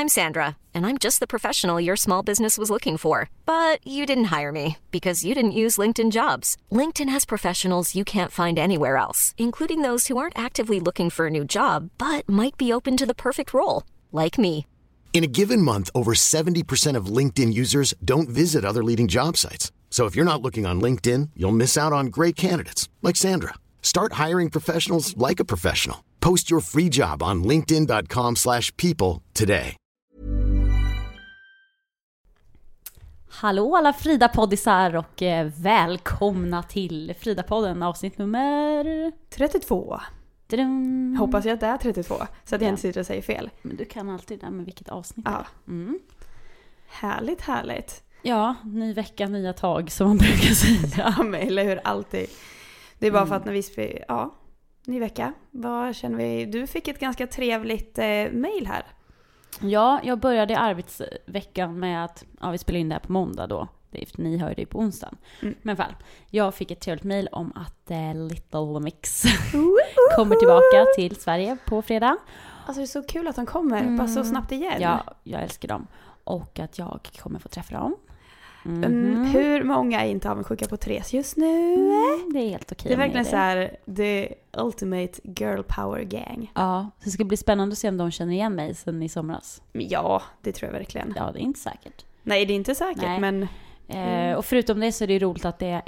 I'm Sandra, and I'm just the professional your small business was looking for. But you didn't hire me because you didn't use LinkedIn Jobs. LinkedIn has professionals you can't find anywhere else, including those who aren't actively looking for a new job, but might be open to the perfect role, like me. In a given month, over 70% of LinkedIn users don't visit other leading job sites. So if you're not looking on LinkedIn, you'll miss out on great candidates like Sandra. Start hiring professionals like a professional. Post your free job on linkedin.com/people today. Hallå alla Frida-poddisar och välkomna till Frida-podden, avsnitt nummer 32. Drum. Hoppas jag att det är 32, så att jag inte sitter och säger fel. Men du kan alltid det där med vilket avsnitt ja. det är. Härligt, härligt. Ja, ny vecka, nya tag som man brukar säga. Ja, men eller hur, alltid. Det är bara för att när vi ny vecka. Vad känner vi? Du fick ett ganska trevligt mejl här. Ja, jag började arbetsveckan med att vi spelar in det här på måndag då. Ni hör det på onsdagen. Men i alla fall, jag fick ett trevligt mejl om att Little Mix kommer tillbaka till Sverige på fredag. Alltså det är så kul att de kommer, bara så snabbt igen. Ja, jag älskar dem. Och att jag kommer få träffa dem. Hur många är inte avundsjuka på Therese just nu? Det är helt okej. Det är verkligen så här the ultimate girl power gang. Ja, så det ska bli spännande att se om de känner igen mig sen i somras. Ja, det tror jag verkligen. Ja, det är inte säkert. Nej, det är inte säkert, men... Och förutom det så är det roligt att det är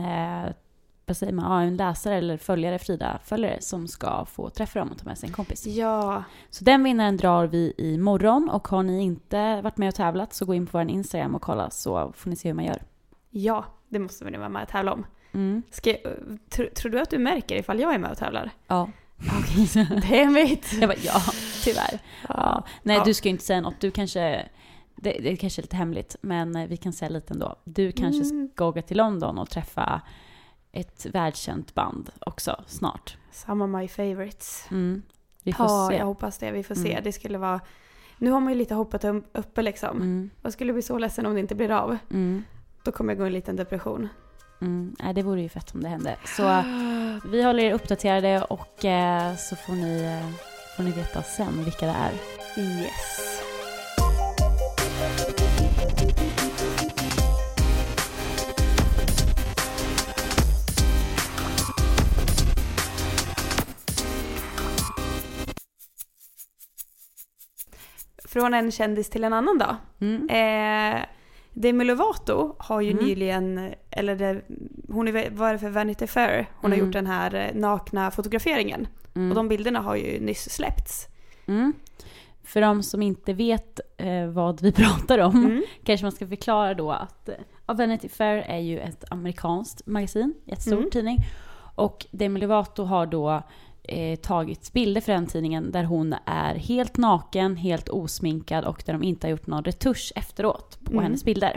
en läsare eller följare som ska få träffa dem och ta med sig en kompis. Ja. Så den vinnaren drar vi imorgon, och har ni inte varit med och tävlat så gå in på vår Instagram och kolla, så får ni se hur man gör. Ja, det måste vi vara med och tävla om. Tror du att du märker ifall jag är med och tävlar? Ja. Okay. Det är mitt. Jag bara, ja, tyvärr. Ja. Nej, ja. Du ska ju inte säga något. Du kanske... Det är kanske lite hemligt, men vi kan säga lite ändå. Du kanske ska åka till London och träffa ett världskänt band också snart. Some of my favorites. Vi får se. Jag hoppas det. Vi får se. Det skulle vara... Nu har man ju lite hoppat uppe liksom. Jag skulle bli så ledsen om det inte blir av. Då kommer jag gå i en liten depression. Nej, det vore ju fett om det hände. Så vi håller er uppdaterade, och så får ni veta sen vilka det är. Yes. Från en kändis till en annan då. Demi Lovato har ju nyligen, hon var för Vanity Fair. Hon har gjort den här nakna fotograferingen. Och de bilderna har ju nyss släppts. För de som inte vet vad vi pratar om, kanske man ska förklara då att Vanity Fair är ju ett amerikanskt magasin, jättestor tidning. Och Demi Lovato har då tagit bilder för den tidningen där hon är helt naken, helt osminkad, och där de inte har gjort någon retusch efteråt på hennes bilder.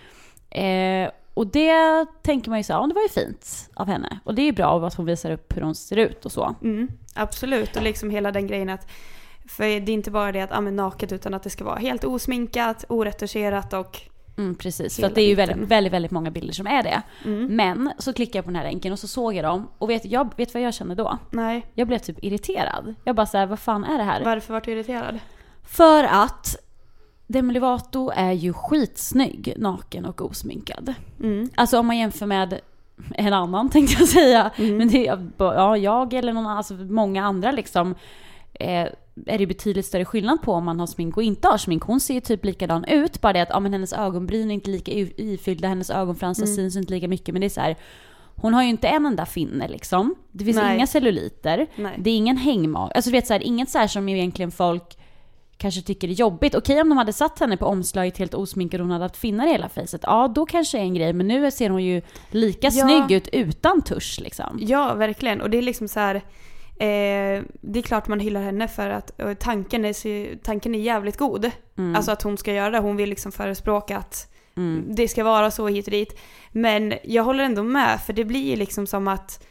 Och det tänker man ju så, det var ju fint av henne. Och det är ju bra att hon visar upp hur hon ser ut och så. Absolut, och liksom hela den grejen att, för det är inte bara det att naket, utan att det ska vara helt osminkat, oretuscherat och... precis, för att det är ju väldigt, väldigt många bilder som är det. Men så klickade jag på den här länken och så såg jag dem. Och vet vad jag kände då? Nej. Jag blev typ irriterad. Jag bara såhär, vad fan är det här? Varför var du irriterad? För att Demi Lovato är ju skitsnygg, naken och osminkad. Alltså om man jämför med en annan, tänkte jag säga. Men det är, jag eller någon annan, alltså många andra liksom... är det betydligt större skillnad på om man har smink och inte har smink. Hon ser ju typ likadan ut, bara det att men hennes ögonbryn är inte lika ifyllda, hennes ögonfransar syns inte lika mycket, men det är så här, hon har ju inte en enda finne liksom. Det finns inga celluliter. Det är ingen hängmag. Alltså vet så här, inget så här som ju egentligen folk kanske tycker är jobbigt. Okej, om de hade satt henne på omslaget helt osminkad och hon hade haft finnar i hela facet, då kanske är en grej, men nu ser hon ju lika snygg ut utan tusch liksom. Ja, verkligen. Och det är liksom så här, det är klart man hyllar henne för att tanken är jävligt god. Alltså att hon ska göra det. Hon vill liksom förespråka att det ska vara så hit och dit. Men jag håller ändå med, för det blir ju liksom som att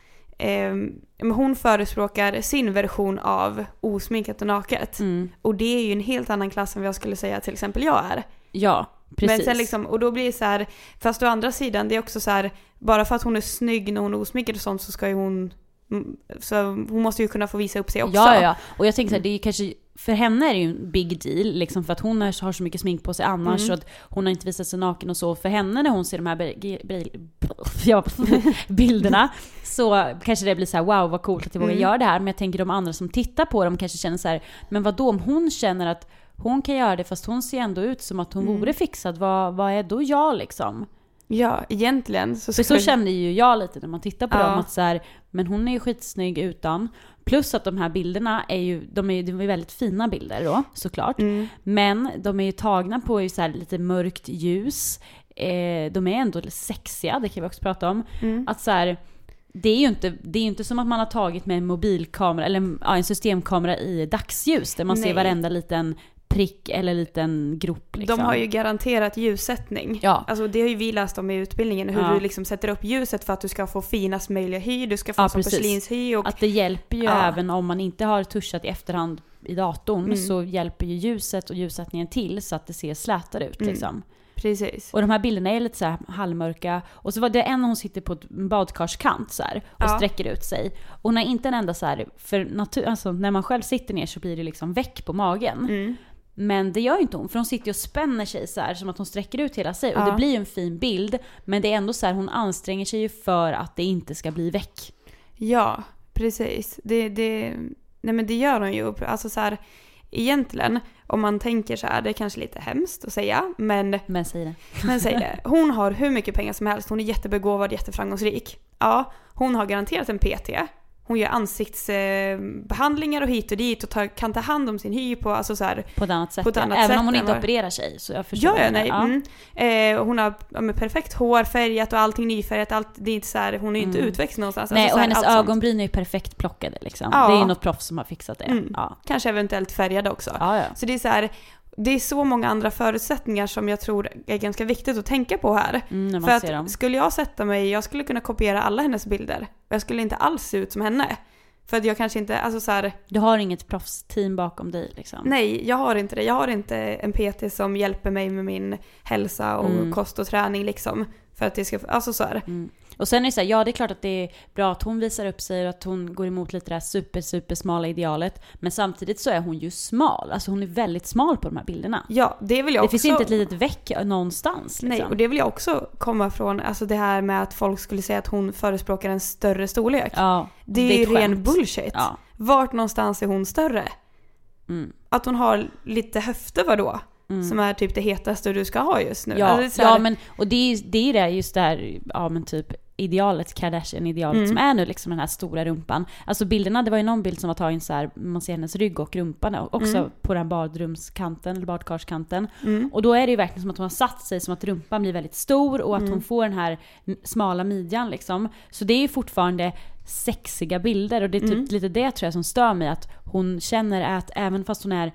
hon förespråkar sin version av osminkat och naket. Och det är ju en helt annan klass än vad jag skulle säga till exempel jag är. Ja, precis. Men sen liksom, och då blir det så här, fast å andra sidan, det är också så här, bara för att hon är snygg när hon är osminkad och sånt, så ska ju hon måste ju kunna få visa upp sig också. Ja. Och jag tänker så här, det är kanske för henne är det ju en big deal liksom, för att hon har så mycket smink på sig annars, så att hon har inte visat sig naken och så. För henne när hon ser de här bilderna så kanske det blir så här: wow, vad coolt att jag vågar göra det här. Men jag tänker de andra som tittar på dem kanske känner så här: men vadå, om hon känner att hon kan göra det fast hon ser ändå ut som att hon vore fixad, vad är då jag liksom? Ja, egentligen. Så kände ju jag lite när man tittar på dem, att så här, men hon är ju skitsnygg utan. Plus att de här bilderna är ju, de är väldigt fina bilder då, såklart. Men de är ju tagna på ju så här lite mörkt ljus. De är ändå sexiga, det kan vi också prata om. Att så här, det är ju inte som att man har tagit med en mobilkamera eller en systemkamera i dagsljus där man ser varenda liten prick eller liten grop liksom. De har ju garanterat ljussättning. Ja. Alltså det har ju vi läst om i utbildningen, hur du liksom sätter upp ljuset för att du ska få finast möjliga hy, du ska få som porslinshy. Och... att det hjälper ju även om man inte har tuschat i efterhand i datorn, så hjälper ju ljuset och ljussättningen till så att det ser slätare ut liksom. Precis. Och de här bilderna är lite så här halvmörka. Och så var det en hon sitter på ett badkarskant så här, och sträcker ut sig. Och hon har inte en enda så här, för alltså, när man själv sitter ner så blir det liksom väck på magen. Men det gör ju inte hon, för hon sitter och spänner sig så här, som att hon sträcker ut hela sig. Och det blir ju en fin bild, men det är ändå så här, hon anstränger sig ju för att det inte ska bli väck. Ja, precis. Nej men det gör hon ju. Alltså så här, egentligen, om man tänker så här, det är kanske lite hemskt att säga, men säg det. Hon har hur mycket pengar som helst, hon är jättebegåvad, jätteframgångsrik. Ja, hon har garanterat en PT. Hon gör ansiktsbehandlingar och hit och dit och kan ta hand om sin hy på, alltså så här, på ett annat sätt. Även om hon inte opererar sig, så jag förstår. Hon har perfekt hår, färgat och allting nyfärgat, det är inte så här, hon är inte utväxt någonstans. Nej, alltså, och hennes ögonbryn är ju perfekt plockade liksom. Det är ju något proffs som har fixat det. Kanske eventuellt färgade också. Så det är så här, det är så många andra förutsättningar som jag tror är ganska viktigt att tänka på här. För att skulle jag sätta mig, jag skulle kunna kopiera alla hennes bilder. Jag skulle inte alls se ut som henne. För att jag kanske inte, alltså så här, du har inget proffsteam bakom dig liksom. Nej, jag har inte det. Jag har inte en PT som hjälper mig med min hälsa och kost och träning liksom. För att det ska, alltså så här. Och sen är det så här, det är klart att det är bra att hon visar upp sig och att hon går emot lite det här super smala idealet. Men samtidigt så är hon ju smal. Alltså hon är väldigt smal på de här bilderna. Ja, det vill jag också. Det finns inte ett litet väck någonstans. Liksom. Nej, och det vill jag också komma från. Alltså det här med att folk skulle säga att hon förespråkar en större storlek. Ja, det är ju ren bullshit. Ja. Vart någonstans är hon större? Att hon har lite höfter, vadå? Som är typ det hetaste du ska ha just nu. Ja, alltså, här... men och det är det just där, men typ idealet, Kardashian-idealet som är nu liksom den här stora rumpan. Alltså bilderna, det var ju någon bild som var tagen så här, man ser hennes rygg och rumpan också på den badrumskanten eller badkarskanten. Och då är det ju verkligen som att hon har satt sig som att rumpan blir väldigt stor och att hon får den här smala midjan liksom. Så det är ju fortfarande sexiga bilder och det är typ lite det tror jag som stör mig, att hon känner att även fast hon är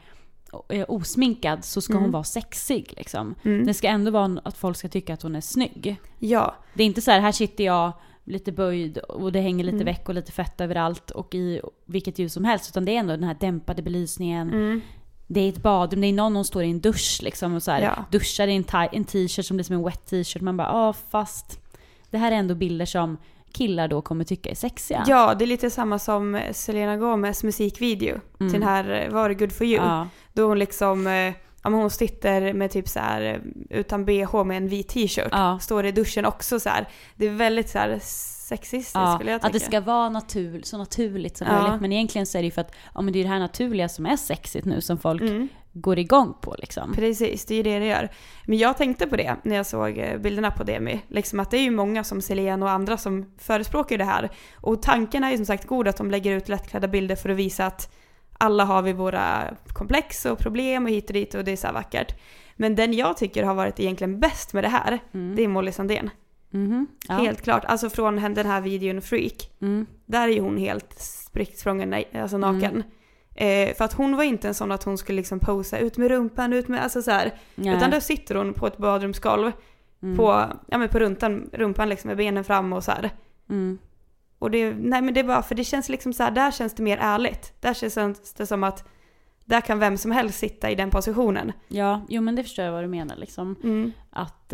osminkad så ska hon vara sexig liksom. Det ska ändå vara att folk ska tycka att hon är snygg. Ja. Det är inte så här sitter jag lite böjd och det hänger lite väck och lite fett överallt och i vilket ljus som helst, utan det är ändå den här dämpade belysningen. Det är ett badrum, det är någon står i en dusch liksom och så här, duschar i en t-shirt som blir som en wet t-shirt. Man bara, fast det här är ändå bilder som killar då kommer tycka är sexiga. Ja, det är lite samma som Selena Gomez musikvideo till den här Var det Good For You. Ja. Då hon liksom, hon sitter med typ så här utan BH med en vit t-shirt. Ja. Står i duschen också så här. Det är väldigt så här sexistiskt skulle jag tycka. Att det ska vara så naturligt som möjligt. Men egentligen så är det ju för att men det är det här naturliga som är sexigt nu som folk går igång på liksom. Precis, det är det gör. Men jag tänkte på det när jag såg bilderna på Demi. Liksom att det är ju många som Selena och andra som förespråkar det här. Och tanken är ju som sagt god att de lägger ut lättklädda bilder för att visa att alla har vi våra komplex och problem och hit och dit och det är så här vackert. Men den jag tycker har varit egentligen bäst med det här, det är Molly Sandén. Ja. Helt klart, alltså från den här videon Freak där är ju hon helt spricksprången, alltså naken. För att hon var inte en sån att hon skulle liksom posa ut med rumpan, alltså så här. Utan då sitter hon på ett badrumsgolv på rumpan liksom med benen fram och så här. Och det är bara för det känns liksom så här, där känns det mer ärligt. Där känns det som att där kan vem som helst sitta i den positionen. Ja, jo men det förstår jag vad du menar liksom. Att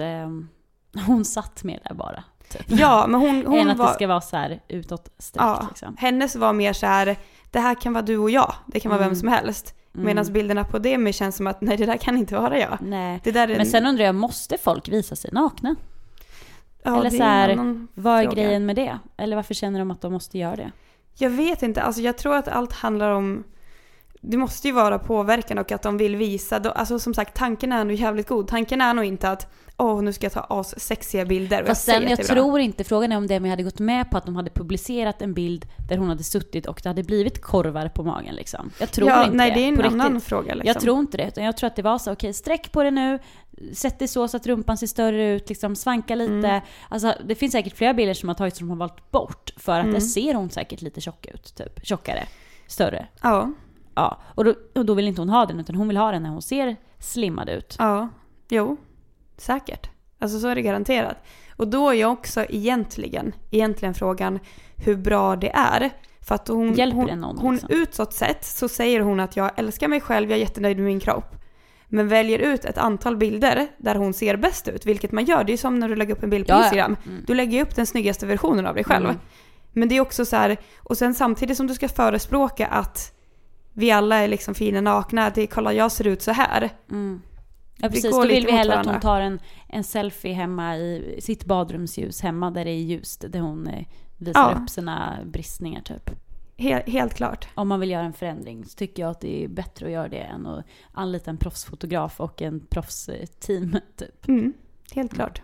hon satt med där bara. Typ. Ja, men hon än att det ska vara så här utåtsträckt liksom. Hennes var mer så här, det här kan vara du och jag. Det kan vara vem som helst. Medan bilderna på Demi känns som att nej, det där kan inte vara jag. Nej. Det där är... Men sen undrar jag, måste folk visa sig nakna? Ja, eller det så här, är vad är fråga. grejen med det? Eller varför känner de att de måste göra det? Jag vet inte, alltså jag tror att allt handlar om, det måste ju vara påverkan och att de vill visa, alltså som sagt, tanken är nog jävligt god. Tanken är nog inte att nu ska jag ta sexiga bilder. Fast sen, jag tror inte, frågan är om Demi hade gått med på att de hade publicerat en bild där hon hade suttit och det hade blivit korvar på magen liksom. Jag tror inte nej, det är en på annan riktigt. fråga liksom. Jag tror inte det, utan jag tror att det var så, okej, sträck på det nu, sätt det så att rumpan ser större ut, liksom svanka lite. Alltså det finns säkert flera bilder som har tagits som de har valt bort för att där ser hon säkert lite tjock ut, typ tjockare, större. Ja, och då vill inte hon ha den, utan hon vill ha den när hon ser slimmad ut. Ja, jo, säkert. Alltså så är det garanterat. Och då är jag också egentligen frågan hur bra det är. För att hon utåt sett så säger hon att jag älskar mig själv, jag är jättenöjd med min kropp. Men väljer ut ett antal bilder där hon ser bäst ut, vilket man gör. Det är som när du lägger upp en bild på Instagram. Du lägger upp den snyggaste versionen av dig själv. Men det är också så här, och sen samtidigt som du ska förespråka att vi alla är liksom fina nakna, det kolla jag ser ut så här. Ja, precis. Då vill vi hellre att hon tar en selfie hemma i sitt badrumsljus hemma där det är ljust, där hon visar upp sina bristningar typ. Helt klart. Om man vill göra en förändring så tycker jag att det är bättre att göra det än att anlita en proffsfotograf och en proffsteam typ. Helt klart.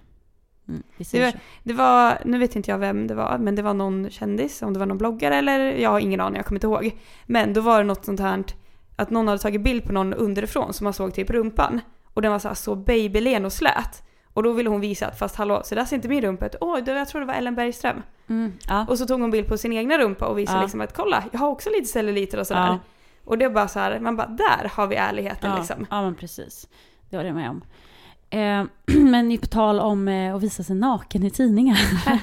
Det var, nu vet inte jag vem det var, men det var någon kändis, om det var någon bloggare eller jag har ingen aning, jag kommer inte ihåg. Men då var det något sånt här att någon hade tagit bild på någon underifrån som man såg typ rumpan. Och den var så babylen och slät. Och då ville hon visa att fast hallå, så där ser inte min rumpa ut. Jag tror det var Ellen Bergström. Och så tog hon bild på sin egna rumpa och visade liksom att kolla, jag har också lite celluliter och sådär. Och det är bara så här, man bara, där har vi ärligheten liksom. Ja, men precis. Det var det med om. Men på tal om att visa sig naken i tidningar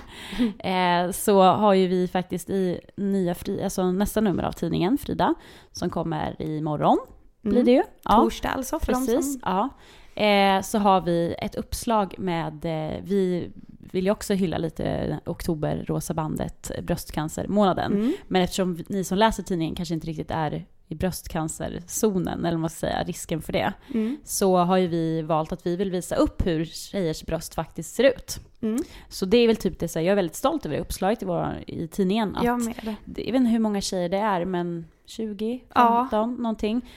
så har ju vi faktiskt i alltså nästa nummer av tidningen Frida som kommer imorgon blir det ju. Torsdag alltså för precis, dem som... så har vi ett uppslag med vi vill ju också hylla lite oktober rosa bandet bröstcancermånaden. Men eftersom ni som läser tidningen kanske inte riktigt är i bröstcancerzonen, eller man ska säga risken för det, så har ju vi valt att vi vill visa upp hur tjejers bröst faktiskt ser ut. Så det är väl typ det, så jag är väldigt stolt över det uppslaget i tidningen. Att jag vet inte hur många tjejer det är, men 20, 15, någonting.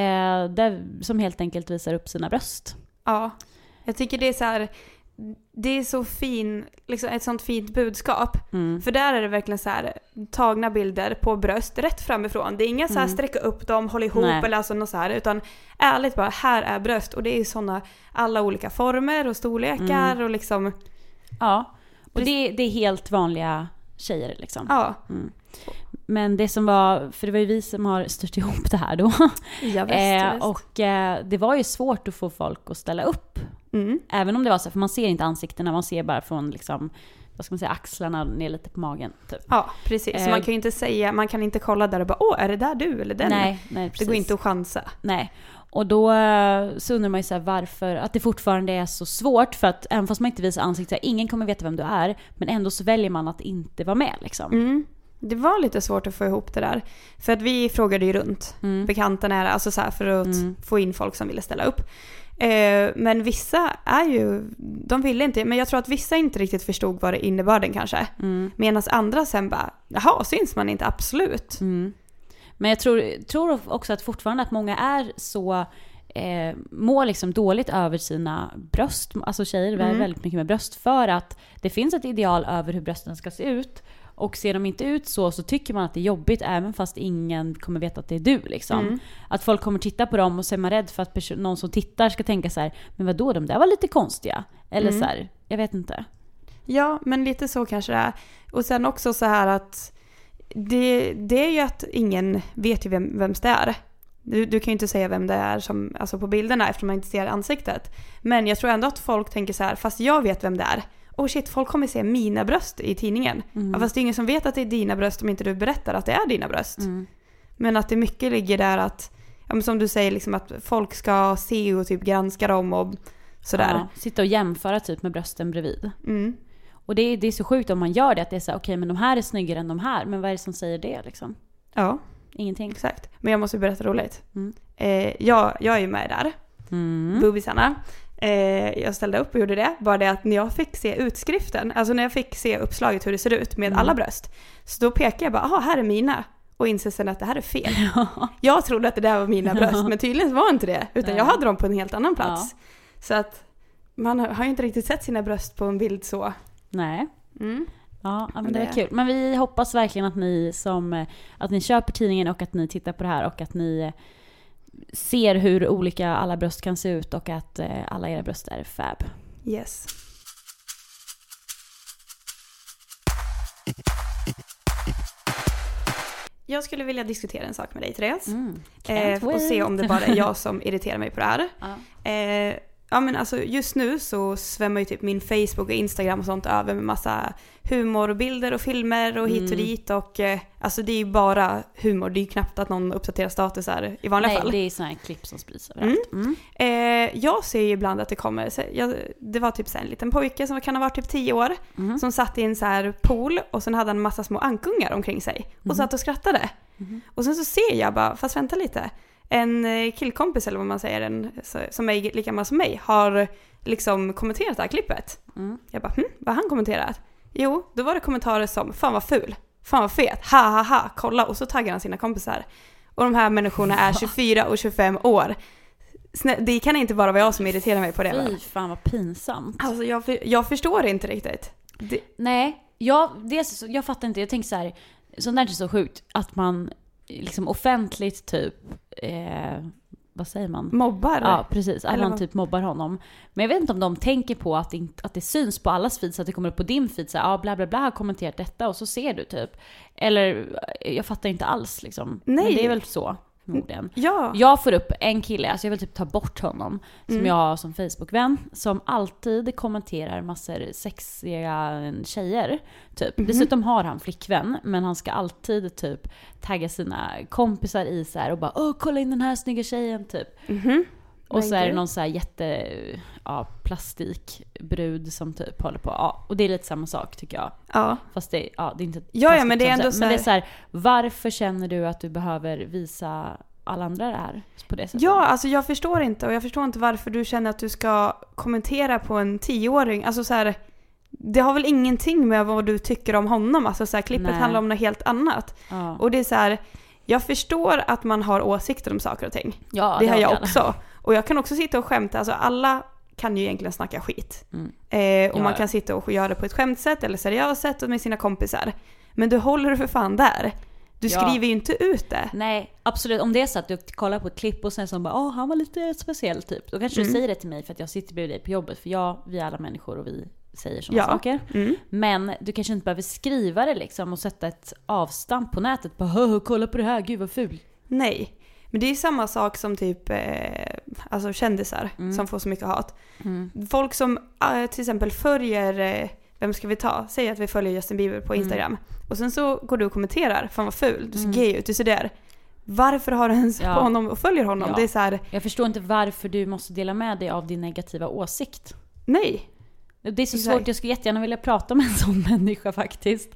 Som helt enkelt visar upp sina bröst. Ja, jag tycker det är så här, det är så liksom ett sånt fint budskap. För där är det verkligen så här tagna bilder på bröst rätt framifrån. Det är inga så här sträcka upp dem, håll ihop eller alltså något så här, utan ärligt bara, här är bröst och det är såna alla olika former och storlekar och liksom. Ja. Och det är helt vanliga tjejer liksom. Ja. Men det som var, för det var ju vi som har styrt ihop det här då. Ja, visst. Och det var ju svårt att få folk att ställa upp. Även om det var så, för man ser inte ansiktena, man ser bara från liksom, vad ska man säga, axlarna ner lite på magen typ. Ja, precis. Så man kan ju inte säga, man kan inte kolla där och bara, är det där du eller den? Nej, precis. Det går inte att chansa. Nej. Och då så undrar man ju så här, varför att det fortfarande är så svårt, för att även fast man inte visar ansiktet, ingen kommer veta vem du är, men ändå så väljer man att inte vara med liksom. Det var lite svårt att få ihop det där. För att vi frågade ju runt bekanta nära, alltså så här, för att få in folk som ville ställa upp. Men vissa de ville inte, men jag tror att vissa inte riktigt förstod vad det innebörden kanske. Medan andra sen bara, jaha, syns man inte, absolut. Men jag tror också att fortfarande att många är så mår liksom dåligt över sina bröst. Alltså tjejer är väldigt mycket med bröst, för att det finns ett ideal över hur brösten ska se ut. Och ser de inte ut så tycker man att det är jobbigt, även fast ingen kommer veta att det är du liksom. Att folk kommer titta på dem och så är man rädd för att någon som tittar ska tänka så här, men vadå, de där var lite konstiga. Eller så här, jag vet inte. Ja, men lite så kanske det är. Och sen också så här att det är ju att ingen vet ju vem det är. Du kan ju inte säga vem det är som, alltså på bilderna, eftersom man inte ser ansiktet. Men jag tror ändå att folk tänker så här, fast jag vet vem det är. Shit, folk kommer se mina bröst i tidningen. Ja, fast det är ingen som vet att det är dina bröst om inte du berättar att det är dina bröst. Men att det mycket ligger där att, som du säger, liksom att folk ska se och typ granska dem och sådär. Ja, sitta och jämföra typ med brösten bredvid. Och det är så sjukt om man gör det, att det är så okej, men de här är snyggare än de här. Men vad är det som säger det liksom? Ja, Ingenting. Exakt. Men jag måste berätta roligt. Jag är ju med där. Bubbisarna. Jag ställde upp och gjorde det. Bara det att när jag fick se utskriften, alltså när jag fick se uppslaget hur det ser ut med alla bröst, så då pekade jag bara, här är mina. Och inser sen att det här är fel. Jag trodde att det där var mina bröst, men tydligen var inte det. Utan jag hade dem på en helt annan plats. Ja. Så att man har ju inte riktigt sett sina bröst på en bild så. Nej. Ja, men det är kul. Men vi hoppas verkligen att ni köper tidningen och att ni tittar på det här och att ni ser hur olika alla bröst kan se ut och att alla era bröst är fab. Yes. Jag skulle vilja diskutera en sak med dig, Therese. Och se om det bara är jag som irriterar mig på det här. Ja, men alltså just nu så svämmar ju typ min Facebook och Instagram och sånt över med massa humorbilder och filmer och hit och dit. Och alltså det är ju bara humor. Det är ju knappt att någon uppdaterar status här i vanliga fall. Nej, det är sådana här klipp som sprids överallt. Jag ser ju ibland att det kommer... det var typ så en liten pojke som kan ha varit typ 10 år. Som satt i en så här pool och sen hade han en massa små ankungar omkring sig. Och satt och skrattade. Och sen så ser jag bara, fast vänta lite... En killkompis eller vad man säger, som är lika gammal som mig, har liksom kommenterat det här klippet. Jag bara, vad har han kommenterat? Jo, då var det kommentarer som, fan vad ful, fan vad fet, ha ha ha, kolla. Och så taggar han sina kompisar. Och de här människorna är 24 och 25 år. Det kan inte bara vara jag som irriterar mig på det. Fy fan vad pinsamt. Alltså jag förstår inte riktigt. Nej, jag fattar inte. Jag tänker så här, sånt där är så sjukt att man liksom offentligt typ vad säger man? Mobbar? Ja, precis. Att man typ mobbar honom. Men jag vet inte om de tänker på att det syns på allas feed, så att det kommer upp på din feed så här, bla bla bla har kommenterat detta och så ser du typ. Eller jag fattar inte alls liksom. Nej. Men det är väl så. Ja. Jag får upp en kille, alltså jag vill typ ta bort honom, som jag har som Facebook-vän, som alltid kommenterar massor sexiga tjejer typ. Dessutom har han flickvän, men han ska alltid typ tagga sina kompisar i så här och bara kolla in den här snygga tjejen typ. Och så är det någon så här plastikbrud som typ håller på. Och det är lite samma sak tycker jag. Ja. Fast det är inte... Ja, men det är ändå så här... Men det är så här, varför känner du att du behöver visa alla andra det här på det sättet? Ja, alltså jag förstår inte. Och jag förstår inte varför du känner att du ska kommentera på en 10-åring. Alltså så här... Det har väl ingenting med vad du tycker om honom. Alltså så här, klippet handlar om något helt annat. Ja. Och det är så här... Jag förstår att man har åsikter om saker och ting. Ja, det har jag också. Och jag kan också sitta och skämta. Alltså alla kan ju egentligen snacka skit. Och man kan sitta och göra det på ett skämtsätt eller seriöst sätt med sina kompisar. Men du håller för fan där. Du skriver ju inte ut det. Nej, absolut. Om det är så att du kollar på ett klipp och sen så bara, han var lite speciell typ. Då kanske du säger det till mig för att jag sitter bredvid dig på jobbet. För vi är alla människor och vi säger sådana saker. Men du kanske inte behöver skriva det liksom och sätta ett avstamp på nätet. Bara, kolla på det här, gud vad ful. Nej. Men det är samma sak som typ alltså kändisar som får så mycket hat. Folk som till exempel följer, vem ska vi ta? Säg att vi följer Justin Bieber på Instagram. Och sen så går du och kommenterar, fan vad ful, du ser gay ut, du ser där. Varför har du ens på honom och följer honom? Det är så här... Jag förstår inte varför du måste dela med dig av din negativa åsikt. Nej. Det är så svårt, jag skulle jättegärna vilja prata med en sån människa faktiskt.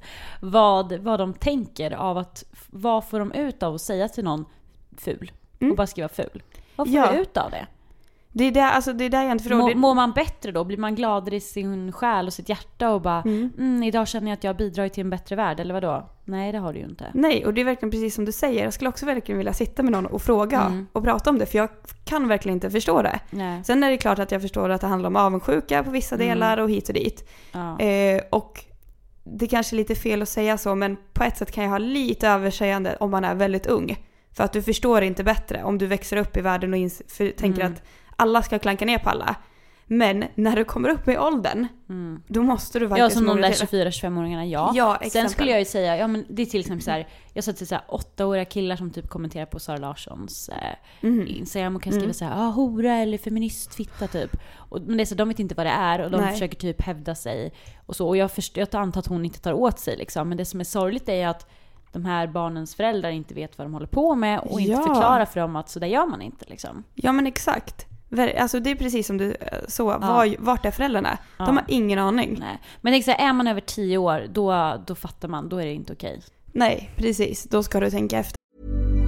Vad de tänker av att, vad får de ut av att säga till någon ful och bara skriva ful. Vad får du ut av det? Det är där jag inte förstår. Mår man bättre då? Blir man gladare i sin själ och sitt hjärta och bara idag känner jag att jag bidrar till en bättre värld, eller vadå? Nej, det har du ju inte. Nej, och det är verkligen precis som du säger. Jag skulle också verkligen vilja sitta med någon och fråga och prata om det, för jag kan verkligen inte förstå det. Nej. Sen är det klart att jag förstår att det handlar om avundsjuka på vissa delar och hit och dit. Ja. Och det kanske är lite fel att säga så, men på ett sätt kan jag ha lite överseende om man är väldigt ung. För att du förstår inte bättre om du växer upp i världen och tänker att alla ska klanka ner på alla. Men när du kommer upp i åldern, då måste du verkligen... Ja, som de där 24-25-åringarna, ja. Sen skulle jag ju säga, men det är till exempel så här, jag sa till så här 8-åriga killar som typ kommenterar på Sara Larssons Instagram och kan skriva så här, hora eller feministfitta typ. Men det är så, de vet inte vad det är och de försöker typ hävda sig och så. Och jag antar att hon inte tar åt sig liksom. Men det som är sorgligt är att de här barnens föräldrar inte vet vad de håller på med och inte förklarar för dem att så där gör man inte liksom. Ja, men exakt. Alltså det är precis som du så, vart är föräldrarna? De har ingen aning. Nej. Men tänk så här, är man över 10 år, då fattar man, då är det inte okej. Nej, precis. Då ska du tänka efter.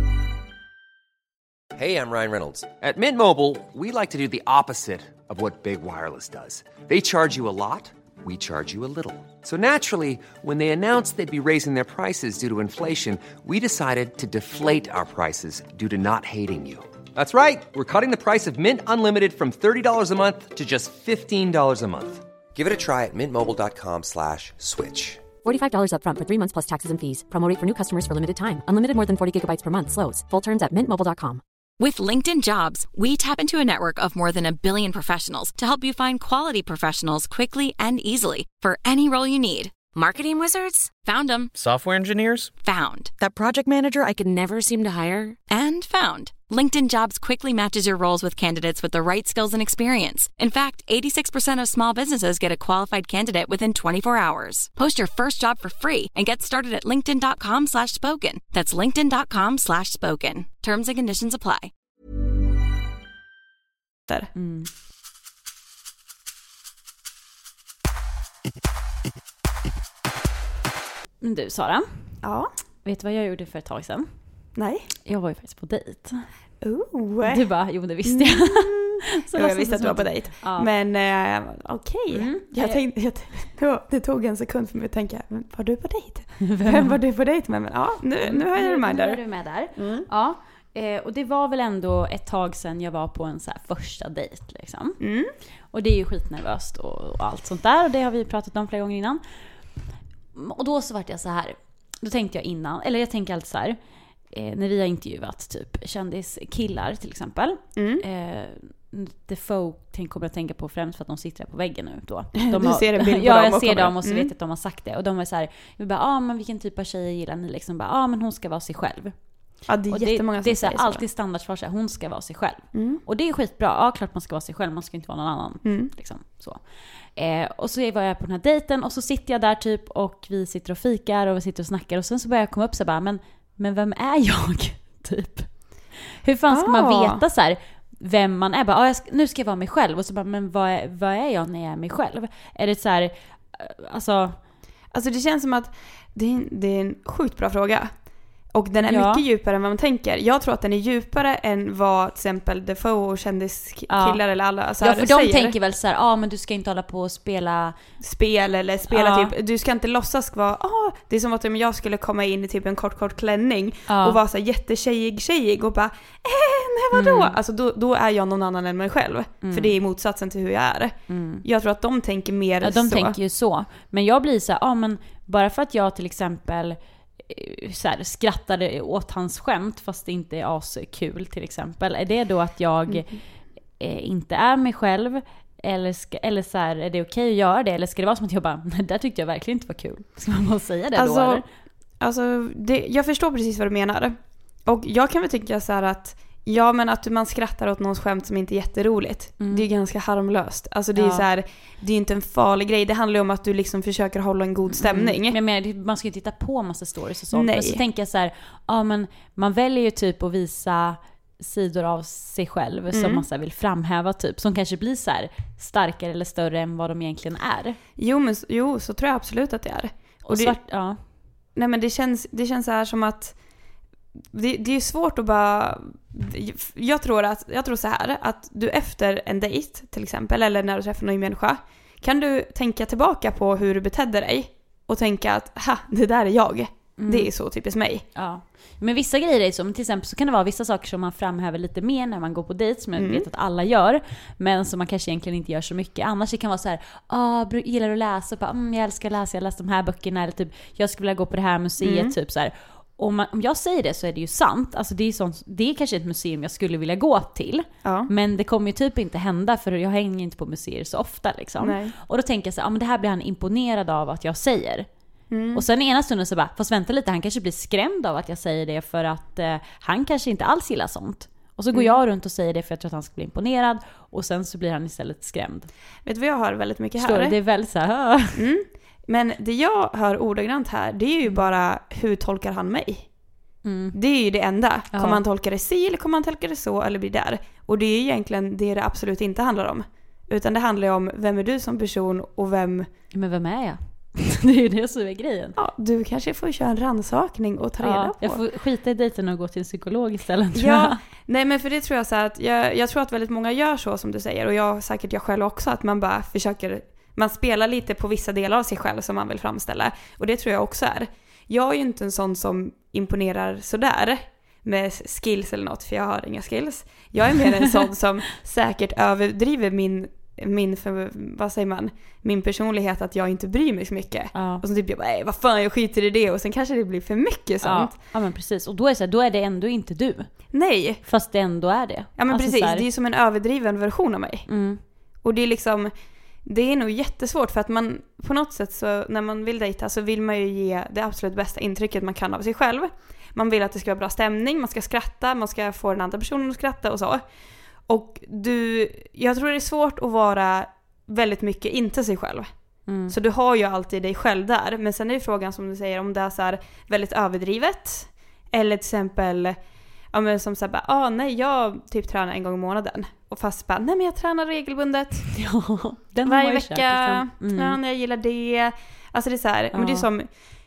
Hey, I'm Ryan Reynolds. At Mint Mobile, we like to do the opposite of what Big Wireless does. They charge you a lot, we charge you a little. So naturally, when they announced they'd be raising their prices due to inflation, we decided to deflate our prices due to not hating you. That's right. We're cutting the price of Mint Unlimited from $30 a month to just $15 a month. Give it a try at mintmobile.com/switch. $45 up front for 3 months plus taxes and fees. Promo rate for new customers for limited time. Unlimited more than 40 gigabytes per month. Slows full terms at mintmobile.com. With LinkedIn Jobs, we tap into a network of more than 1 billion professionals to help you find quality professionals quickly and easily for any role you need. Marketing wizards? Found them. Software engineers? Found. That project manager I could never seem to hire? And found. LinkedIn Jobs quickly matches your roles with candidates with the right skills and experience. In fact, 86% of small businesses get a qualified candidate within 24 hours. Post your first job for free and get started at linkedin.com/spoken. That's linkedin.com/spoken. Terms and conditions apply. Mm. Men du Sara, Ja. vet du vad jag gjorde för ett tag sedan? Nej. Jag var ju faktiskt på dejt. Du bara, jo det visste jag. Så jag visste att du var på dejt. Ja. Men okej. Jag tänkte, det tog en sekund för mig att tänka, var du på dejt? Vem var du på dejt med? Men ja, nu har jag reminder. Nu är du med där. Ja. Och det var väl ändå ett tag sedan jag var på en så här första dejt liksom. Och det är ju skitnervöst och allt sånt där. Och det har vi pratat om flera gånger innan. Och då så vart jag så här. Då tänkte jag innan, eller jag tänker alltid så här. När vi har intervjuat typ kändiskillar till exempel. Defoe kommer jag tänka på främst för att de sitter på väggen nu då. Du ser en bild på ja, dem jag och ser dem och så vet jag att de har sagt det. Och de var så här, vi bara, men vilken typ av tjejer gillar ni? Liksom bara, men hon ska vara sig själv. Ja, det är jättemånga som det är så säger alltid standardsvar så här, hon ska vara sig själv. Och det är skitbra. Ja, klart man ska vara sig själv, man ska inte vara någon annan. Liksom, så. Och så var jag på den här dejten och så sitter jag där typ och vi sitter och fikar och vi sitter och snackar och sen så börjar jag komma upp så bara, men vem är jag? Typ. Hur fan ska man veta så här vem man är? Bara, nu ska jag vara mig själv och så bara, men vad är jag när jag är mig själv? Är det så här, alltså det känns som att det är en sjukt bra fråga. Och den är mycket djupare än vad man tänker. Jag tror att den är djupare än vad till exempel Defoe och kändiskillar eller alla så här för de säger. tänker väl så här, men du ska inte hålla på och spela spel eller spela typ, du ska inte låtsas vara, det är som att om jag skulle komma in i typ en kort klänning och vara så här jättetjejig och bara, nej vadå? Alltså då är jag någon annan än mig själv. För det är motsatsen till hur jag är. Jag tror att de tänker mer så. Ja, de tänker ju så. Men jag blir så här, men bara för att jag till exempel så här, skrattade åt hans skämt fast det inte är askul till exempel. Är det då att jag inte är mig själv? Eller så här, är det okej att göra det? Eller ska det vara som att jag bara, det där tyckte jag verkligen inte var kul. Ska man bara säga det då? Eller? Alltså jag förstår precis vad du menar. Och jag kan väl tycka så här att men att man skrattar åt någons skämt som inte är jätteroligt. Det är ganska harmlöst. Alltså det är så här, det är inte en farlig grej. Det handlar ju om att du liksom försöker hålla en god stämning. Men man ska ju titta på massa stories och sånt. Nej. Men så tänker jag så här, men man väljer ju typ att visa sidor av sig själv som man så här vill framhäva typ, som kanske blir så här starkare eller större än vad de egentligen är. Jo, så tror jag absolut att det är. Och nej, men det känns så här som att det är svårt att bara. Jag tror så här att du efter en dejt till exempel, eller när du träffar någon människa, kan du tänka tillbaka på hur du betedde dig och tänka att det där är jag. Det är så typiskt mig. Ja. Men vissa grejer är så, men till exempel så kan det vara vissa saker som man framhäver lite mer när man går på dejt, som jag vet att alla gör, men som man kanske egentligen inte gör så mycket. Annars det kan vara så här, gillar du att läsa? Jag älskar att läsa, jag läste de här böckerna, eller typ, jag skulle vilja gå på det här museet, typ så här. Om jag säger det så är det ju sant. Alltså det är kanske ett museum jag skulle vilja gå till. Ja. Men det kommer ju typ inte hända, för jag hänger inte på museer så ofta liksom. Nej. Och då tänker jag så här, men det här blir han imponerad av att jag säger. Och sen i ena stunden så bara, fast vänta lite, han kanske blir skrämd av att jag säger det, för att han kanske inte alls gillar sånt. Och så går jag runt och säger det för att jag tror att han ska bli imponerad, och sen så blir han istället skrämd. Vet du vad jag hör väldigt mycket här? Det är väldigt så här. Men det jag hör ordagrant här, det är ju bara, hur tolkar han mig? Det är ju det enda. Kommer han tolka det si, eller kommer han tolka det så, eller blir där? Och det är ju egentligen det absolut inte handlar om. Utan det handlar om, vem är du som person och vem... Men vem är jag? Det är ju det som är grejen. Ja, du kanske får köra en rannsakning och ta reda på. Jag får skita i dejten och gå till en psykolog istället, tror Ja, jag. nej men för det tror jag så här att jag tror att väldigt många gör så som du säger, och jag själv också, att man bara försöker, man spelar lite på vissa delar av sig själv som man vill framställa, och det tror jag också är. Jag är ju inte en sån som imponerar sådär med skills eller något, för jag har inga skills. Jag är mer en sån som säkert överdriver min personlighet, att jag inte bryr mig så mycket. Ja. Och så typ jag bara, vad fan, jag skiter i det, och sen kanske det blir för mycket sånt. Ja men precis, och då är det ändå inte du. Nej. Fast det ändå är det. Ja men alltså, precis, här... det är som en överdriven version av mig. Och det är liksom, det är nog jättesvårt, för att man på något sätt, så när man vill dejta så vill man ju ge det absolut bästa intrycket man kan av sig själv. Man vill att det ska vara bra stämning, man ska skratta, man ska få den andra personen att skratta och så. Och jag tror det är svårt att vara väldigt mycket inte sig själv. Så du har ju alltid dig själv där. Men sen är det frågan, som du säger, om det är så här väldigt överdrivet. Eller till exempel, ja men som så här, nej, jag typ tränar en gång i månaden. Och fast bara, nej men jag tränar regelbundet. Ja, den varje vecka. Tränar, jag gillar det. Alltså det är så här, men det är som...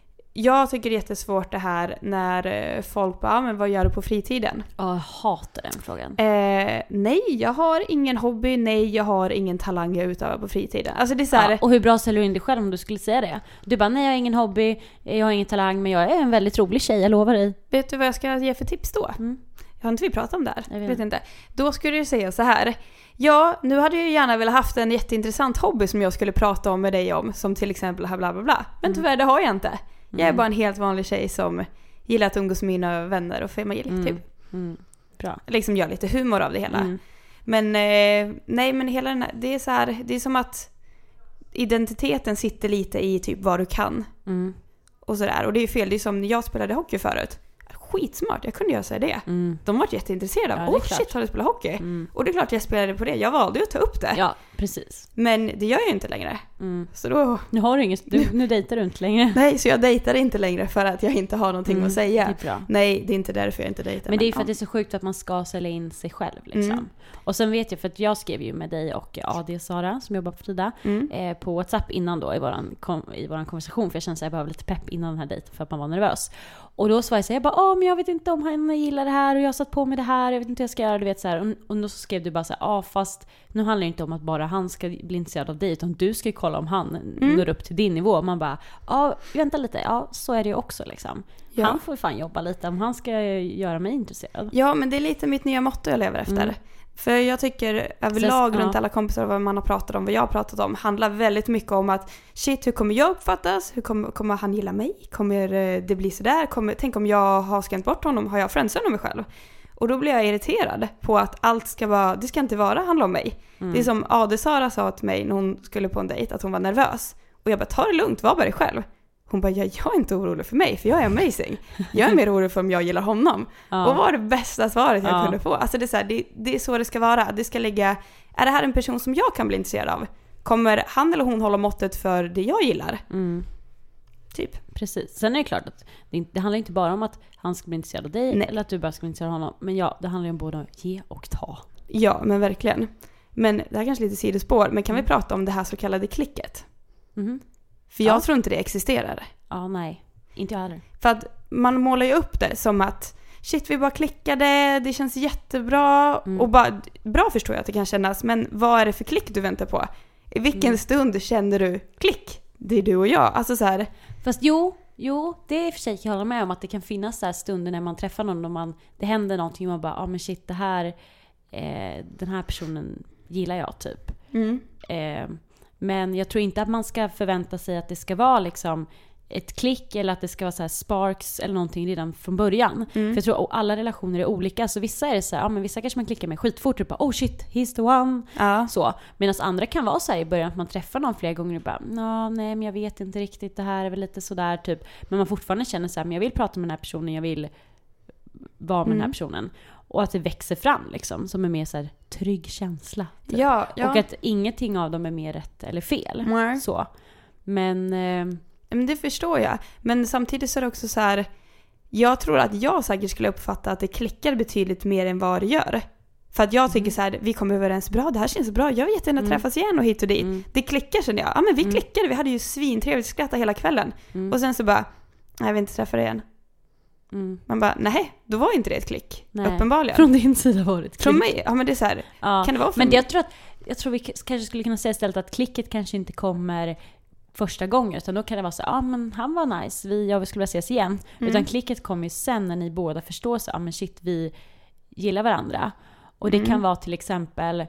Jag tycker det är jättesvårt det här när folk bara, men vad gör du på fritiden? Ja, jag hatar den frågan. Nej, jag har ingen hobby. Nej, jag har ingen talang jag utövar på fritiden. Alltså det är så här... Ja, och hur bra säljer du in dig själv om du skulle säga det? Du bara, nej jag har ingen hobby, jag har ingen talang, men jag är en väldigt rolig tjej, jag lovar dig. Vet du vad jag ska ge för tips då? Har inte vi pratat om det här? Jag vet inte. Då skulle jag säga så här. Ja, nu hade jag gärna velat haft en jätteintressant hobby som jag skulle prata om med dig om. Som till exempel bla bla bla. Men tyvärr, det har jag inte. Jag är bara en helt vanlig tjej som gillar att umgås med mina vänner och familj typ. Bra. Liksom gör lite humor av det hela. Men nej, men hela den här, det är så här, det är som att identiteten sitter lite i typ vad du kan. Och sådär. Och det är ju fel, det är som när jag spelade hockey förut. Skitsmart, jag kunde göra så det. De var jätteintresserade av, shit, har du spelat hockey? Och det är klart jag spelade på det, jag valde ju att ta upp det. Ja, precis. Men det gör jag ju inte längre. Så då... Nu har du inget, nu dejtar du inte längre. Nej, så jag dejtar inte längre för att jag inte har någonting att säga. Det är bra. Nej, det är inte därför jag inte dejtar. Men det är för att det är så sjukt att man ska sälja in sig själv liksom. Och sen vet jag, för att jag skrev ju med dig och AD Sara som jobbar på Frida på WhatsApp innan då i våran konversation, för jag kände att jag behöver lite pepp innan den här dejten för att man var nervös. Och då svarade jag bara, men jag vet inte om han gillar det här och jag har satt på mig det här, jag vet inte hur jag ska göra, du vet så här. Och då så skrev du bara så här, fast nu handlar det inte om att bara han ska bli intresserad av dig, utan du ska ju kolla om han når upp till din nivå. Man bara, vänta lite, så är det ju också liksom. Ja. Han får ju fan jobba lite om han ska göra mig intresserad. Ja, men det är lite mitt nya motto jag lever efter. För jag tycker överlag runt alla kompisar och vad man har pratat om, vad jag har pratat om, handlar väldigt mycket om att shit, hur kommer jag uppfattas? Hur kommer han gilla mig? Kommer det bli sådär? Tänk om jag har skämt bort honom, har jag friendzat honom själv? Och då blir jag irriterad på att allt det ska inte handla om mig. Det är som AD Sara sa till mig när hon skulle på en dejt, att hon var nervös. Och jag bara, ta det lugnt, var bara dig själv. Hon bara, jag är inte orolig för mig, för jag är amazing. Jag är mer orolig för om jag gillar honom. Och var det bästa svaret jag kunde få. Alltså det är så här, det är så det ska vara. Det ska ligga, är det här en person som jag kan bli intresserad av? Kommer han eller hon hålla måttet för det jag gillar? Typ. Precis. Sen är det klart att det handlar inte bara om att han ska bli intresserad av dig eller att du bara ska bli intresserad av honom. Men ja, det handlar ju om både att ge och ta. Ja, men verkligen. Men det här är kanske lite sidospår. Men kan vi prata om det här så kallade klicket? För jag tror inte det existerar. Ja, nej. Inte jag heller. För att man målar ju upp det som att shit, vi bara klickade, det känns jättebra. Och bara, bra förstår jag att det kan kännas. Men vad är det för klick du väntar på? I vilken stund känner du klick? Det är du och jag. Alltså så här. Fast jo, det är för sig, jag håller med om att det kan finnas så här stunder när man träffar någon och det händer någonting och man bara, men shit, det här, den här personen gillar jag typ. Men jag tror inte att man ska förvänta sig att det ska vara liksom ett klick eller att det ska vara så här sparks eller någonting redan från början. För jag tror att alla relationer är olika. Så vissa är det så här, men vissa kanske man klickar med skitfort och bara, oh shit, he's the one. Så. Medan andra kan vara så här i början att man träffar någon flera gånger och bara, nej men jag vet inte riktigt, det här är väl lite sådär typ. Men man fortfarande känner så här, men jag vill prata med den här personen, jag vill vara med den här personen. Och att det växer fram liksom, som är mer så här trygg känsla. Typ. Ja. Och att ingenting av dem är mer rätt eller fel. Så. Men det förstår jag. Men samtidigt så är det också så här, jag tror att jag säkert skulle uppfatta att det klickar betydligt mer än vad det gör. För att jag tycker så här, vi kommer överens bra, det här känns bra, jag vill jättegärna träffas igen och hit och dit. Det klickar, känner jag. Ja, men vi klickade, vi hade ju svintrevligt, skrattade hela kvällen. Och sen så bara, nej, jag vill inte träffa dig igen. Man bara, nej, då var inte det ett klick. Nej. Uppenbarligen. Från din sida var det ett klick. Från mig, ja men det är så här, kan det vara för men mig? Jag tror vi kanske skulle kunna säga istället att klicket kanske inte kommer första gången, utan då kan det vara så, men han var nice, vi skulle vilja ses igen. Utan klicket kommer ju sen när ni båda förstår så, men shit, vi gillar varandra. Och det kan vara till exempel,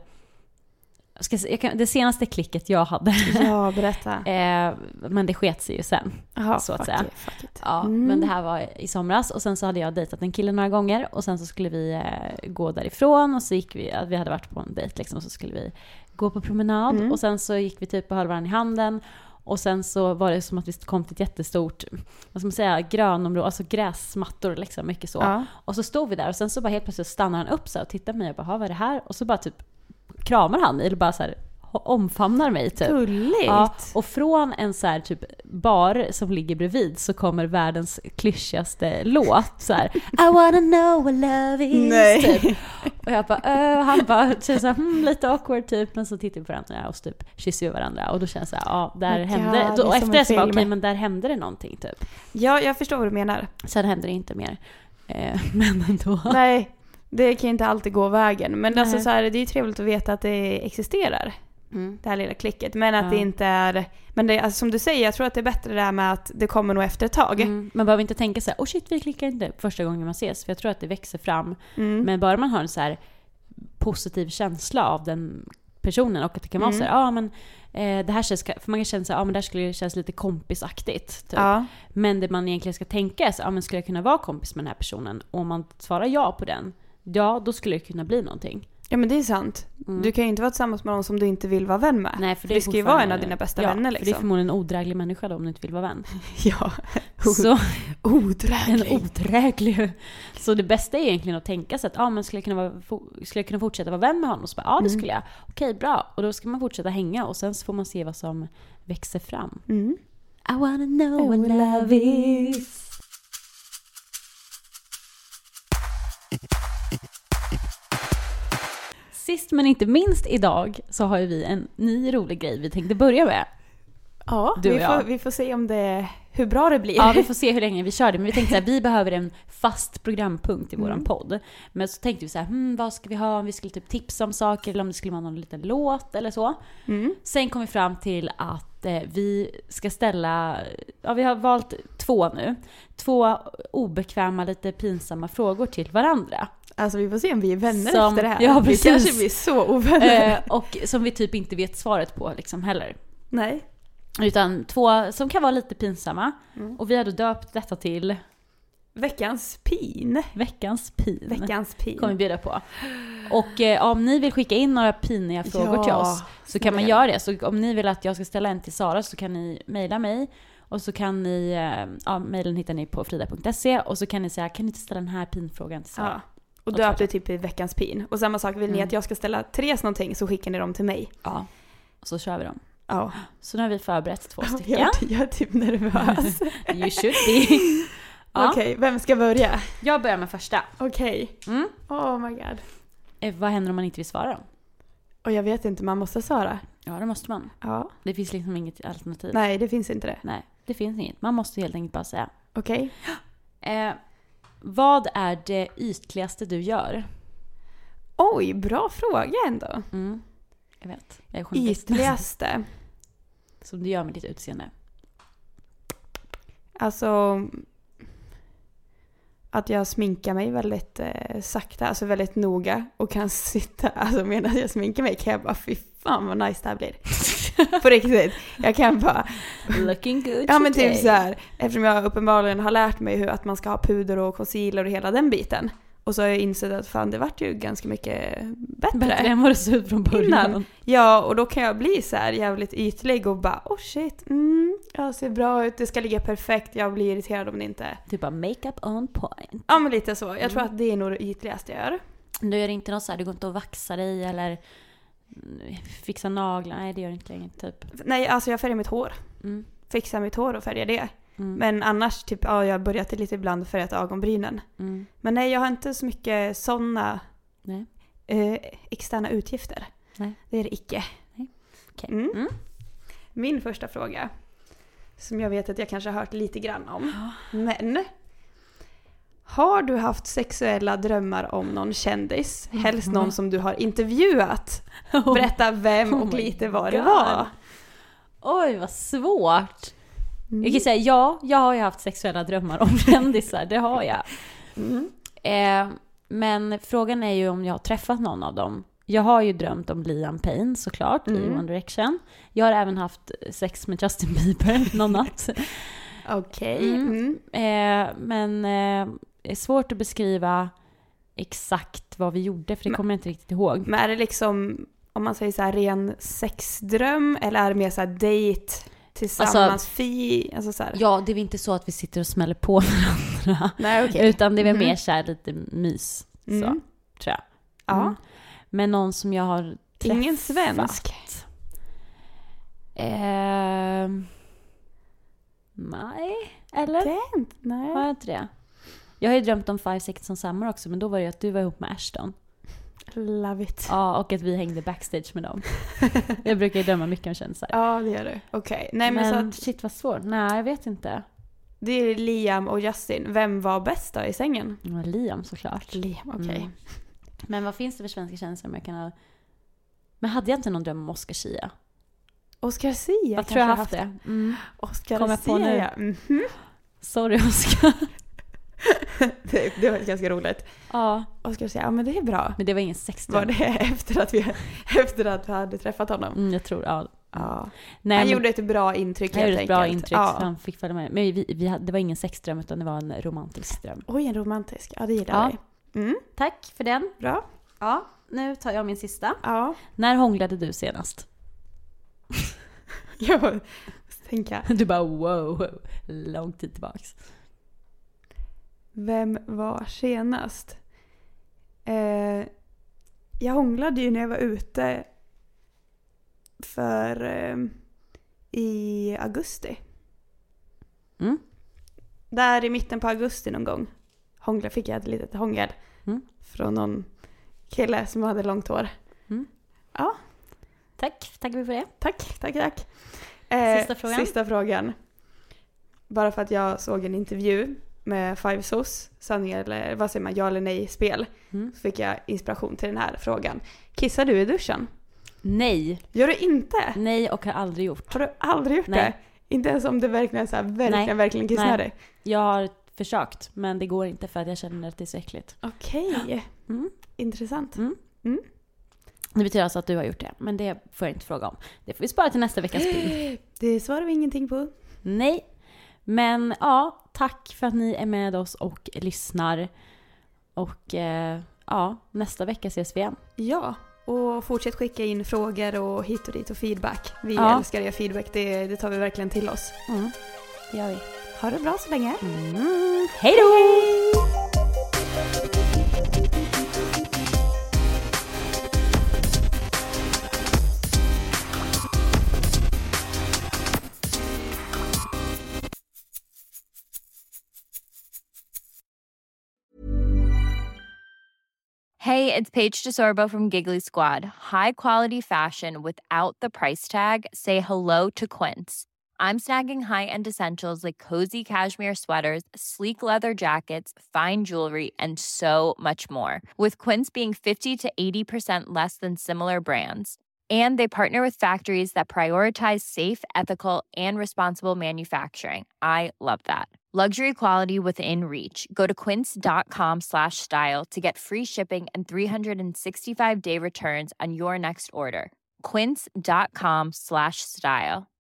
det senaste klicket jag hade. Ja, berätta. Men det sket sig ju sen. Aha, så att säga. Fuck it. Ja, men det här var i somras. Och sen så hade jag dejtat en kille några gånger. Och sen så skulle vi gå därifrån. Och så gick vi hade varit på en dejt liksom. Och så skulle vi gå på promenad. Och sen så gick vi typ och höll varandra i handen. Och sen så var det som att vi kom till ett jättestort, vad ska man säga, grönområde, alltså gräsmattor liksom, mycket så. Ja. Och så stod vi där och sen så bara helt plötsligt stannar han upp så och tittar på mig och bara, vad är det här? Och så bara typ kramar han eller bara så här omfamnar mig typ. Gulligt. Ja, och från en så här typ bar som ligger bredvid så kommer världens klyschigaste låt så här, I wanna know what love is. Typ. Och jag bara, han bara så här, lite awkward typ, men så tittar vi på varandra och så typ kysser vi varandra och då känns det så här, där hände då, och efter det så var okej, men där hände det någonting typ. Ja, jag förstår vad du menar. Sen hände det inte mer. Men ändå. Nej, det kan inte alltid gå vägen, men alltså så här, det är ju trevligt att veta att det existerar. Det här lilla klicket, men att det inte är, men det, alltså, som du säger, jag tror att det är bättre det här med att det kommer nog efter ett tag. Man behöver inte tänka så här, shit, vi klickar inte första gången man ses, för jag tror att det växer fram, men bara man har en så här positiv känsla av den personen och att det kan vara så här, men det här känns, för man kan känna så här, men det här skulle kännas lite kompisaktigt typ. Men det man egentligen ska tänka är så, men skulle jag kunna vara kompis med den här personen, och om man svarar ja på den, då skulle det kunna bli någonting. Ja, men det är sant. Du kan ju inte vara tillsammans med någon som du inte vill vara vän med. Nej, för det ska ju vara en av dina bästa vänner liksom. För det är förmodligen en odräglig människa då, om du inte vill vara vän. Ja. Så odräglig. En odräglig. Så det bästa är egentligen att tänka sig att men skulle jag kunna fortsätta vara vän med honom? Och så bara, det skulle jag. Okej, bra. Och då ska man fortsätta hänga och sen så får man se vad som växer fram. I wanna know what love is. Sist men inte minst idag så har ju vi en ny rolig grej vi tänkte börja med. Ja, vi får se om hur bra det blir. Ja, vi får se hur länge vi kör det. Men vi tänkte så här, vi behöver en fast programpunkt i våran podd. Men så tänkte vi så här, vad ska vi ha? Om vi skulle typ tipsa om saker eller om det skulle vara någon liten låt eller så. Sen kom vi fram till att vi ska ställa, vi har valt 2 nu. 2 obekväma, lite pinsamma frågor till varandra. Alltså vi får se om vi är vänner efter det här. Ja, precis. Vi kanske blir så ovänner. Och som vi typ inte vet svaret på liksom heller. Nej. Utan 2 som kan vara lite pinsamma. Och vi hade döpt detta till Veckans pin. Veckans pin. Kommer vi bjuda på. Och om ni vill skicka in några piniga frågor till oss så kan man göra det. Så om ni vill att jag ska ställa en till Sara så kan ni mejla mig. Och så kan ni, mejlen hittar ni på frida.se. Och så kan ni säga, kan ni inte ställa den här pinfrågan till Sara? Ja. Och döp det typ i veckans pin. Och samma sak, vill ni att jag ska ställa Therese någonting så skickar ni dem till mig. Ja, och så kör vi dem. Ja. Så nu har vi förberett 2 stycken. Jag är typ nervös. You should be. Okej, vem ska börja? Jag börjar med första. Okej. Oh my god. Vad händer om man inte vill svara då? Och jag vet inte, man måste svara. Ja, det måste man. Ja. Det finns liksom inget alternativ. Nej, det finns inte det. Nej, det finns inget. Man måste helt enkelt bara säga. Okej. Vad är det ytligaste du gör? Oj, bra fråga ändå. Jag vet. Jag är ytligaste. Som du gör med ditt utseende. Alltså att jag sminkar mig väldigt sakta, alltså väldigt noga och kan sitta, alltså medan jag sminkar mig kan jag bara, fy fan vad nice det här blir. På riktigt. Jag kan bara looking good. Ja, men typ så här, eftersom jag uppenbarligen har lärt mig hur att man ska ha puder och concealer och hela den biten. Och så har jag insett att fan, det vart ju ganska mycket bättre än vad det såg ut från början. Innan. Ja, och då kan jag bli så här jävligt ytlig och bara, shit, jag ser bra ut, det ska ligga perfekt, jag blir irriterad om det inte. Typ bara makeup on point. Ja, men lite så. Jag tror att det är nog det ytligaste jag gör. Du gör inte något så här, du går inte att vaxa dig eller fixa naglar? Nej, det gör inte längre typ. Nej, alltså jag färgar mitt hår. Fixar mitt hår och färgar det. Men annars typ, jag har börjat lite ibland färgat ögonbrynen. Men nej, jag har inte så mycket såna externa utgifter. Nej. Det är det icke. Nej. Okay. Min första fråga, som jag vet att jag kanske har hört lite grann om. Men har du haft sexuella drömmar om någon kändis? Helst någon som du har intervjuat. Berätta vem och lite vad det var. Oj, vad svårt. Jag kan säga jag har ju haft sexuella drömmar om kändisar. Det har jag. Men frågan är ju om jag har träffat någon av dem. Jag har ju drömt om Liam Payne såklart i One Direction. Jag har även haft sex med Justin Bieber någon natt. Okej. Men det är svårt att beskriva exakt vad vi gjorde, för det kommer jag inte riktigt ihåg. Men är det liksom, om man säger så här, ren sexdröm, eller är det mer så här date tillsammans, alltså så här? Ja, det är inte så att vi sitter och smäller på varandra. Nej, okej. Utan det är väl mer så här lite mys, så tror jag. Ja. Men någon som jag har träffat. Ingen svensk? Nej, eller? Nej. Har jag inte det? Jag har ju drömt om 5 Seconds of Summer också, men då var det ju att du var ihop med Ashton. Love it. Ja, och att vi hängde backstage med dem. Jag brukar ju drömma mycket om kändisar. Ja, det gör du. Okej. Nej, men så att shit, vad svårt. Nej, jag vet inte. det är Liam och Justin. Vem var bäst då i sängen? Ja, Liam såklart. Liam, okej. Men vad finns det för svenska kändisar som jag kan ha... Men hade jag inte någon dröm om Oscar Sia? Oscar Sia? Jag tror jag haft det. Oscar Kommer jag på Sia, nu. Sorry, Oscar. det var ganska roligt. Ja. Oscar Sia, ja men det är bra. Men det var ingen sexdröm. Var det efter att vi hade träffat honom? Jag tror, ja. Nej, han gjorde ett bra intryck. Han gjorde ett bra intryck, så han fick följa med. Men det var ingen sexdröm, utan det var en romantisk dröm. Oj, en romantisk. Ja, det gillar vi. Tack för den. Bra. Ja, nu tar jag min sista. Ja. När hånglade du senast? Jag måste tänka. Du bara wow, lång tid tillbaks. Vem var senast? Jag hånglade ju när jag var ute i augusti. Där i mitten på augusti någon gång fick jag ett litet hångel från någon kille som hade långt hår. Ja. Tack vi för det. Tack. Sista frågan. Bara för att jag såg en intervju med Five Sos, sanning eller vad säger man, ja eller nej spel, så fick jag inspiration till den här frågan. Kissar du i duschen? Nej. Gör du inte? Nej, och har aldrig gjort. Har du aldrig gjort det? Inte ens om det verkligen är så här, verkligen kissar dig? Jag har försökt, men det går inte för att jag känner att det är så äckligt. Okej. Intressant. Det betyder alltså att du har gjort det, men det får jag inte fråga om. Det får vi spara till nästa veckas bild. Det svarar vi ingenting på. Nej, men ja, tack för att ni är med oss och lyssnar. Och nästa vecka ses vi igen. Ja, och fortsätt skicka in frågor och hit och dit och feedback. Vi älskar er feedback, det tar vi verkligen till oss. Det gör vi. Ha det bra så länge. Hej då! Hey, it's Paige DeSorbo from Giggly Squad. High quality fashion without the price tag. Say hello to Quince. I'm snagging high-end essentials like cozy cashmere sweaters, sleek leather jackets, fine jewelry, and so much more. With Quince being 50 to 80% less than similar brands. And they partner with factories that prioritize safe, ethical, and responsible manufacturing. I love that. Luxury quality within reach. Go to quince.com/style to get free shipping and 365-day returns on your next order. Quince.com/style.